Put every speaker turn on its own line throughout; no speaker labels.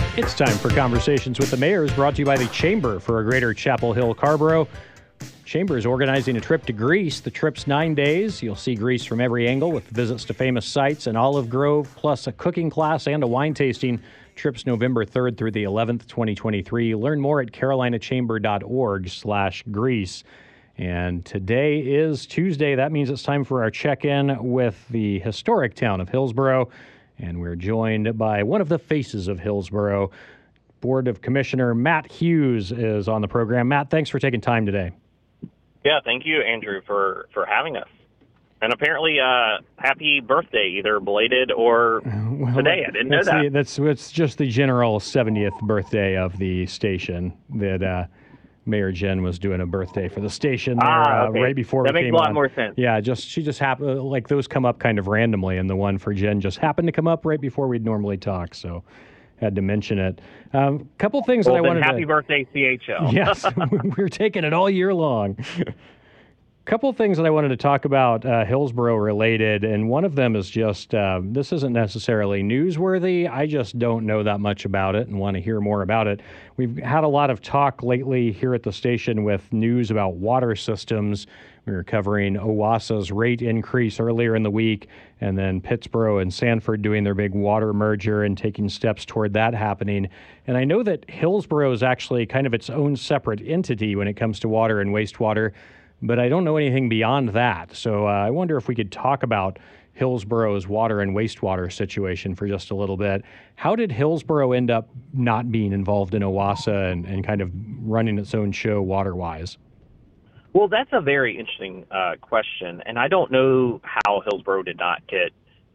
It's time for Conversations with the Mayors, brought to you by the Chamber for a Greater Chapel Hill Carrboro. Chamber is organizing a trip to Greece. The trip's 9 days. You'll see Greece from every angle with visits to famous sites and Olive Grove, plus a cooking class and a wine tasting. Trip's November 3rd through the 11th, 2023. Learn more at carolinachamber.org/Greece. And today is Tuesday. That means it's time for our check-in with the historic town of Hillsboro. And we're joined by one of the faces of Hillsboro. Board of Commissioner Matt Hughes is on the program. Matt, thanks for taking time today.
Yeah, thank you, Andrew, for having us. And apparently, happy birthday, either belated or today. I didn't know that.
It's just the general 70th birthday of the station that Mayor Jen was doing a birthday for the station there,
okay.
right before we came on.
That makes a lot more sense.
Yeah, she just happened, like those come up kind of randomly, and the one for Jen just happened to come up right before we'd normally talk, so had to mention it. Couple things that I wanted
happy birthday, CHL.
Yes, we're taking it all year long. Couple things that I wanted to talk about Hillsboro related, and one of them is just, this isn't necessarily newsworthy. I just don't know that much about it and want to hear more about it. We've had a lot of talk lately here at the station with news about water systems. We were covering OWASA's rate increase earlier in the week, and then Pittsboro and Sanford doing their big water merger and taking steps toward that happening. And I know that Hillsboro is actually kind of its own separate entity when it comes to water and wastewater, but I don't know anything beyond that. So I wonder if we could talk about Hillsboro's water and wastewater situation for just a little bit. How did Hillsboro end up not being involved in OWASA and kind of running its own show water-wise?
Well, that's a very interesting question, and I don't know how Hillsboro did not get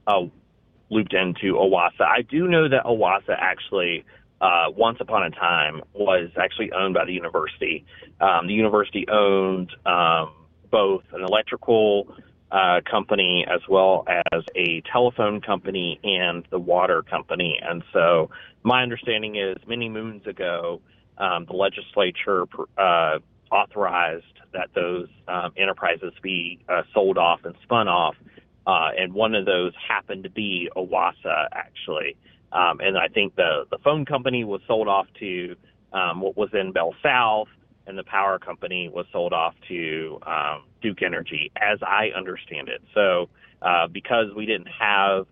looped into OWASA. I do know that OWASA actually, once upon a time, was actually owned by the university. The university owned both an electrical company as well as a telephone company and the water company. And so my understanding is many moons ago, the legislature authorized that those enterprises be sold off and spun off. And one of those happened to be OWASA, actually. And I think the phone company was sold off to what was in Bell South, and the power company was sold off to Duke Energy, as I understand it. So because we didn't have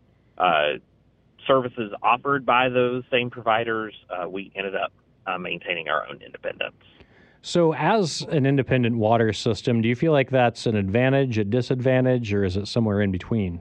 services offered by those same providers, we ended up maintaining our own independence.
So as an independent water system, do you feel like that's an advantage, a disadvantage, or is it somewhere in between?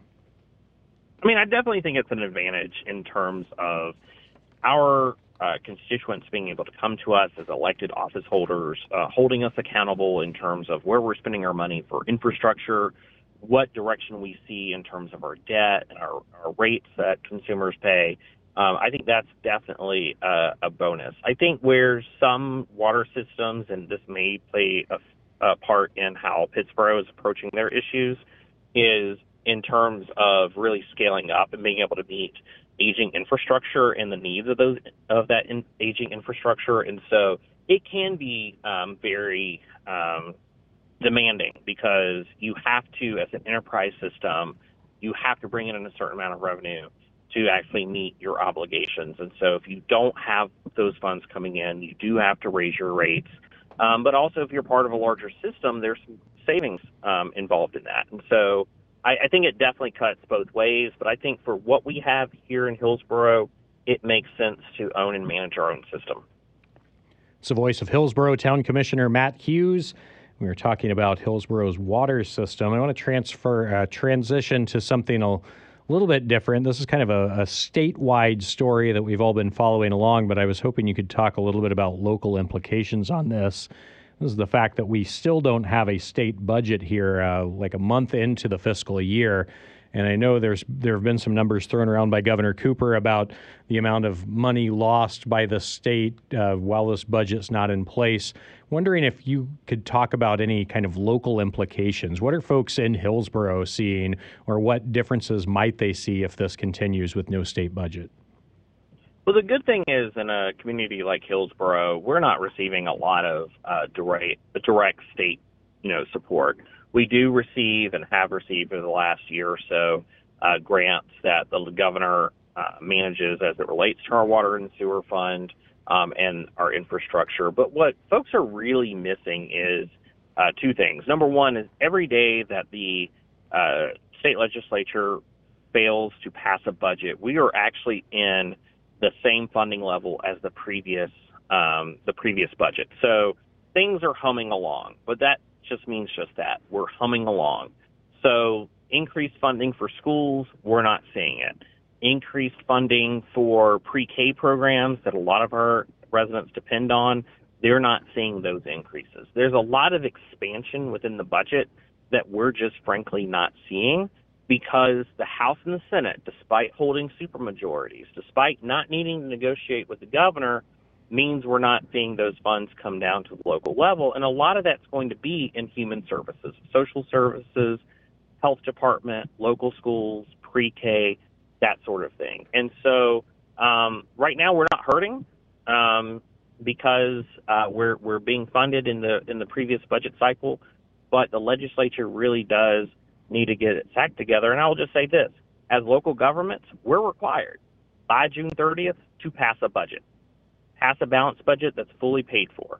I mean, I definitely think it's an advantage in terms of our constituents being able to come to us as elected office holders, holding us accountable in terms of where we're spending our money for infrastructure, what direction we see in terms of our debt and our rates that consumers pay. I think that's definitely a bonus. I think where some water systems, and this may play a part in how Pittsboro is approaching their issues, is in terms of really scaling up and being able to meet aging infrastructure and the needs of that aging infrastructure. And so it can be very demanding, because you have to, as an enterprise system, you have to bring in a certain amount of revenue to actually meet your obligations. And so if you don't have those funds coming in, you do have to raise your rates. But also, if you're part of a larger system, there's some savings involved in that. And so I think it definitely cuts both ways, but I think for what we have here in Hillsboro, it makes sense to own and manage our own system.
It's the voice of Hillsboro Town Commissioner Matt Hughes. We were talking about Hillsboro's water system. I want to transition to something a little bit different. This is kind of a statewide story that we've all been following along, but I was hoping you could talk a little bit about local implications on this. This is the fact that we still don't have a state budget here, like a month into the fiscal year. And I know there have been some numbers thrown around by Governor Cooper about the amount of money lost by the state while this budget's not in place. Wondering if you could talk about any kind of local implications. What are folks in Hillsboro seeing, or what differences might they see if this continues with no state budget?
Well, the good thing is, in a community like Hillsboro, we're not receiving a lot of direct state, support. We do receive and have received over the last year or so grants that the governor manages as it relates to our water and sewer fund and our infrastructure. But what folks are really missing is two things. Number one is every day that the state legislature fails to pass a budget, we are actually in the same funding level as the previous budget. So things are humming along, but that just means just that. We're humming along. So increased funding for schools, we're not seeing it. Increased funding for pre-K programs that a lot of our residents depend on, they're not seeing those increases. There's a lot of expansion within the budget that we're just frankly not seeing because the House and the Senate, despite holding supermajorities, despite not needing to negotiate with the governor, means we're not seeing those funds come down to the local level. And a lot of that's going to be in human services, social services, health department, local schools, pre-K, that sort of thing. And so right now we're not hurting because we're being funded in the previous budget cycle, but the legislature really does need to get its act together. And I will just say this, as local governments, we're required by June 30th to pass a budget, pass a balanced budget that's fully paid for.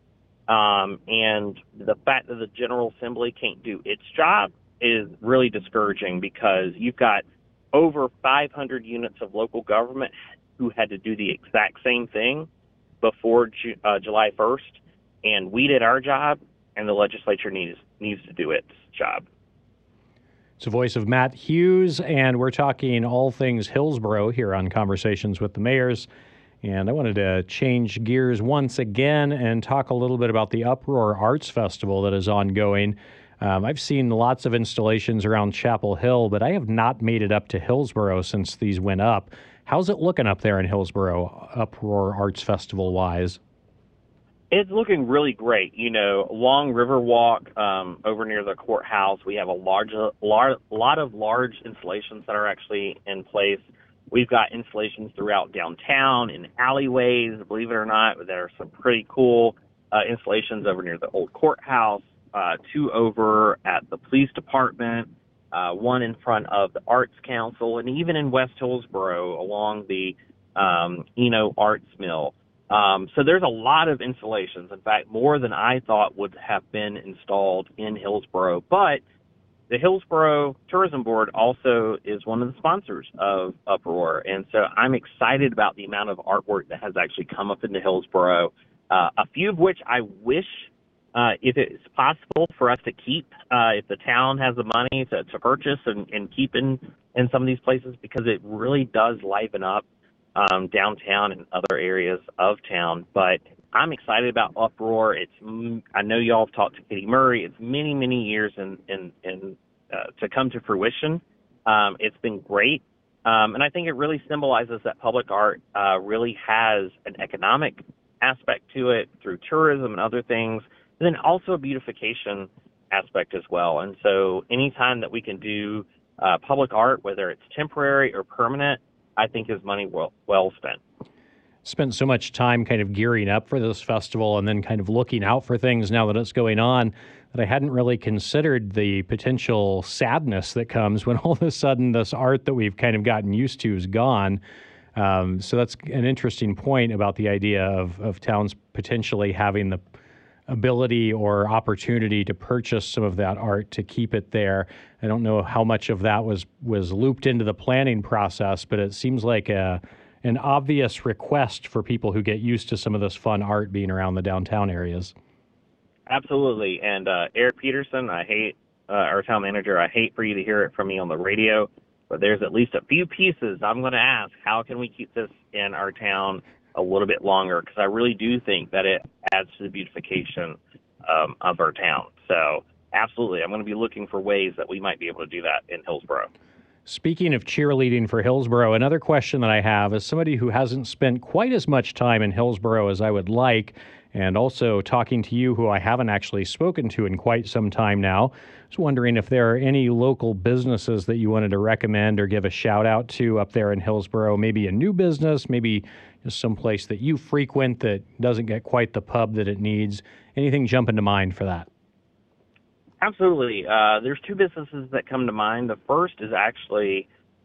And the fact that the General Assembly can't do its job is really discouraging because you've got over 500 units of local government who had to do the exact same thing before July 1st, and we did our job, and the legislature needs to do its job.
It's the voice of Matt Hughes, and we're talking all things Hillsborough here on Conversations with the Mayors. And I wanted to change gears once again and talk a little bit about the Uproar Arts Festival that is ongoing. I've seen lots of installations around Chapel Hill, but I have not made it up to Hillsborough since these went up. How's it looking up there in Hillsborough, Uproar Arts Festival-wise?
It's looking really great. You know, along Riverwalk over near the courthouse, we have a lot of large installations that are actually in place. We've got installations throughout downtown, in alleyways, believe it or not. There are some pretty cool installations over near the old courthouse, two over at the police department, one in front of the Arts Council, and even in West Hillsborough along the Eno Arts Mill. So there's a lot of installations, in fact, more than I thought would have been installed in Hillsborough. But the Hillsborough Tourism Board also is one of the sponsors of Uproar. And so I'm excited about the amount of artwork that has actually come up into Hillsborough, a few of which I wish, if it's possible for us to keep, if the town has the money to purchase and keep in some of these places, because it really does liven up downtown and other areas of town. But I'm excited about Uproar. I know y'all have talked to Katie Murray. It's many, many years to come to fruition. It's been great. And I think it really symbolizes that public art really has an economic aspect to it through tourism and other things, and then also a beautification aspect as well. And so anytime that we can do public art, whether it's temporary or permanent, I think is money well spent.
Spent so much time kind of gearing up for this festival and then kind of looking out for things now that it's going on that I hadn't really considered the potential sadness that comes when all of a sudden this art that we've kind of gotten used to is gone. So that's an interesting point about the idea of towns potentially having the ability or opportunity to purchase some of that art to keep it there. I don't know how much of that was looped into the planning process, but it seems like an obvious request for people who get used to some of this fun art being around the downtown areas.
Absolutely. And Eric Peterson, our town manager, I hate for you to hear it from me on the radio, but there's at least a few pieces I'm going to ask, how can we keep this in our town a little bit longer? Because I really do think that it adds to the beautification of our town. So absolutely, I'm going to be looking for ways that we might be able to do that in Hillsborough.
Speaking of cheerleading for Hillsborough, another question that I have is somebody who hasn't spent quite as much time in Hillsborough as I would like, and also talking to you, who I haven't actually spoken to in quite some time now. I was wondering if there are any local businesses that you wanted to recommend or give a shout out to up there in Hillsborough, maybe a new business, maybe some place that you frequent that doesn't get quite the pub that it needs. Anything jump into mind for that?
Absolutely. There's two businesses that come to mind. The first is actually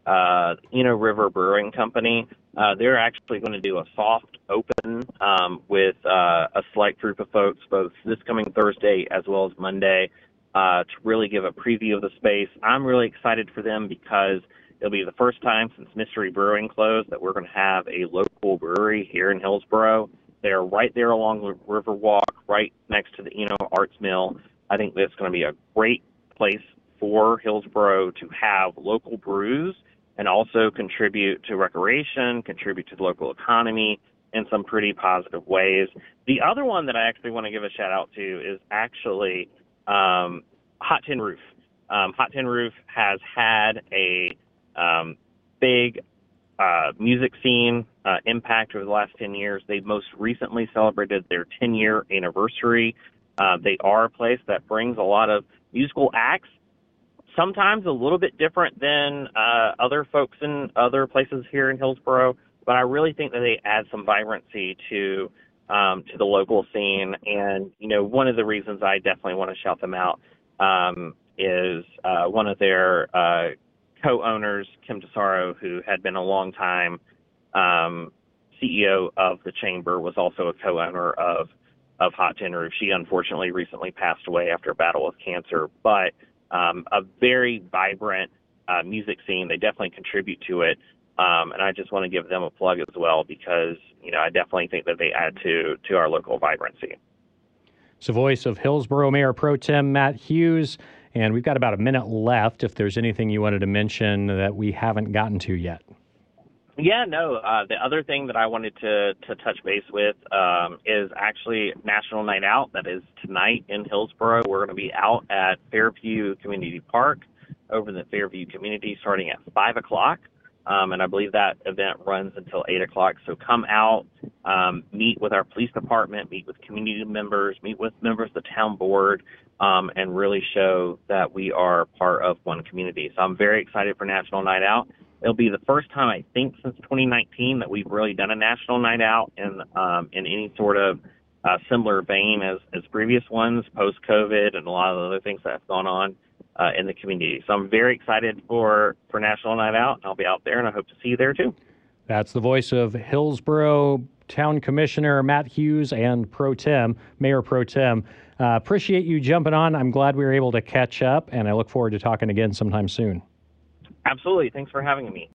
Eno River Brewing Company. They're actually going to do a soft open with a select group of folks, both this coming Thursday as well as Monday, to really give a preview of the space. I'm really excited for them because it'll be the first time since Mystery Brewing closed that we're going to have a local brewery here in Hillsboro. They're right there along the Riverwalk, right next to the Eno Arts Mill. I think that's going to be a great place for Hillsboro to have local brews and also contribute to recreation, contribute to the local economy in some pretty positive ways. The other one that I actually want to give a shout out to is actually Hot Tin Roof. Hot Tin Roof has had a big music scene impact over the last 10 years. They most recently celebrated their 10-year anniversary. They are a place that brings a lot of musical acts, sometimes a little bit different than other folks in other places here in Hillsboro, but I really think that they add some vibrancy to the local scene. And, you know, one of the reasons I definitely want to shout them out is one of their co-owners, Kim Tesaro, who had been a long time CEO of the Chamber, was also a co-owner of Hot Tin Roof. She unfortunately recently passed away after a battle with cancer, but a very vibrant music scene. They definitely contribute to it. And I just want to give them a plug as well because, you know, I definitely think that they add to our local vibrancy.
It's the voice of Hillsboro Mayor Pro Tem Matt Hughes. And we've got about a minute left if there's anything you wanted to mention that we haven't gotten to yet.
Yeah, no. The other thing that I wanted to touch base with is actually National Night Out. That is tonight in Hillsboro. We're going to be out at Fairview Community Park over in the Fairview community starting at 5 o'clock. And I believe that event runs until 8 o'clock. So come out, meet with our police department, meet with community members, meet with members of the town board, and really show that we are part of one community. So I'm very excited for National Night Out. It'll be the first time, I think, since 2019 that we've really done a National Night Out in any sort of similar vein as previous ones, post-COVID, and a lot of other things that have gone on in the community. So I'm very excited for National Night Out. I'll be out there, and I hope to see you there, too.
That's the voice of Hillsboro Town Commissioner Matt Hughes and Mayor Pro Tem. Appreciate you jumping on. I'm glad we were able to catch up, and I look forward to talking again sometime soon.
Absolutely. Thanks for having me.